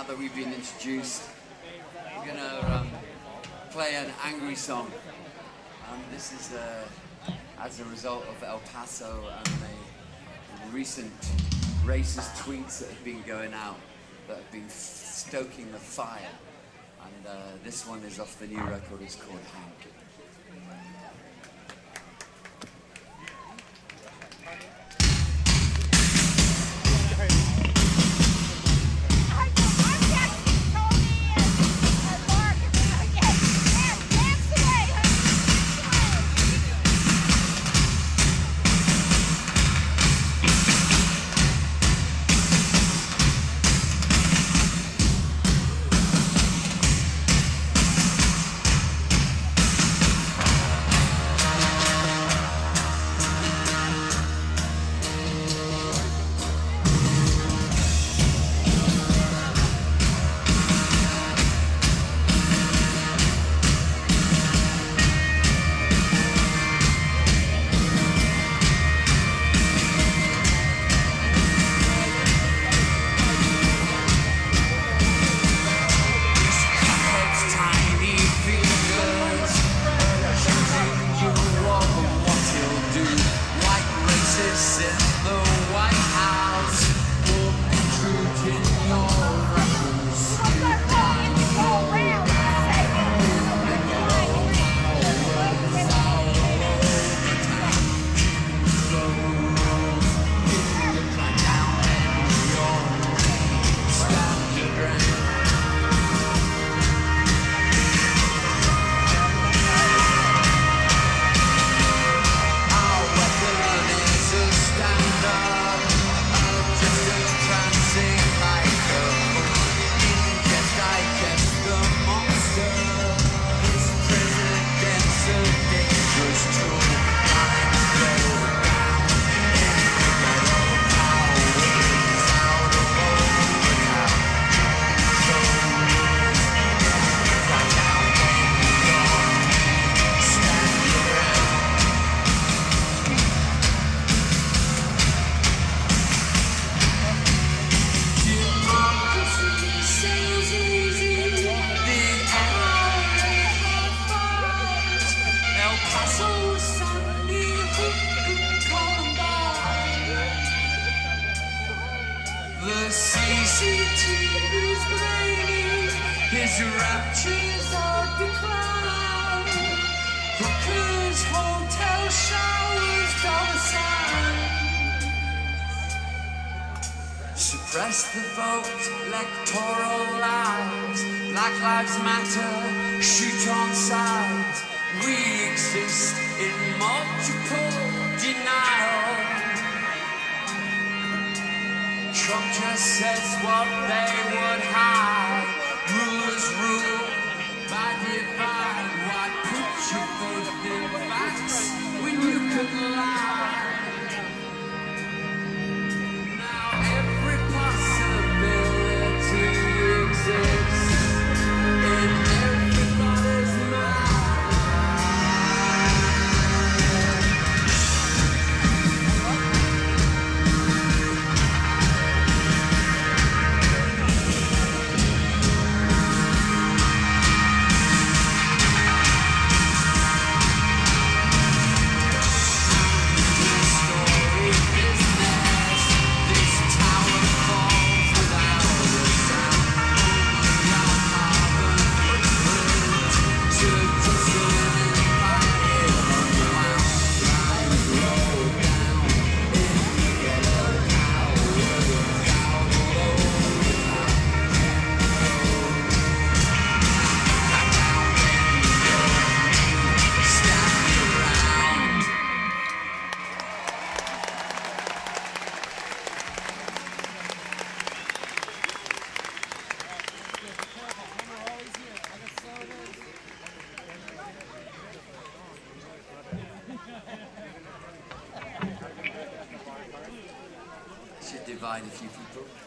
that we've been introduced, we're gonna play an angry song. This is as a result of El Paso and the recent racist tweets that have been going out that have been stoking the fire. And this one is off the new record. It's called Hank. The CCTV's grainy, his raptures are decline. Hookers, hotel showers, dollar signs. Suppress the vote, electoral lies. Black Lives Matter, shoot on sides. We exist in multiple denial. Trump just says what they would hide. Rulers rule by divide. Why put your faith in facts when you could lie? Now every possibility exists in everybody's mind. Should divide a few people.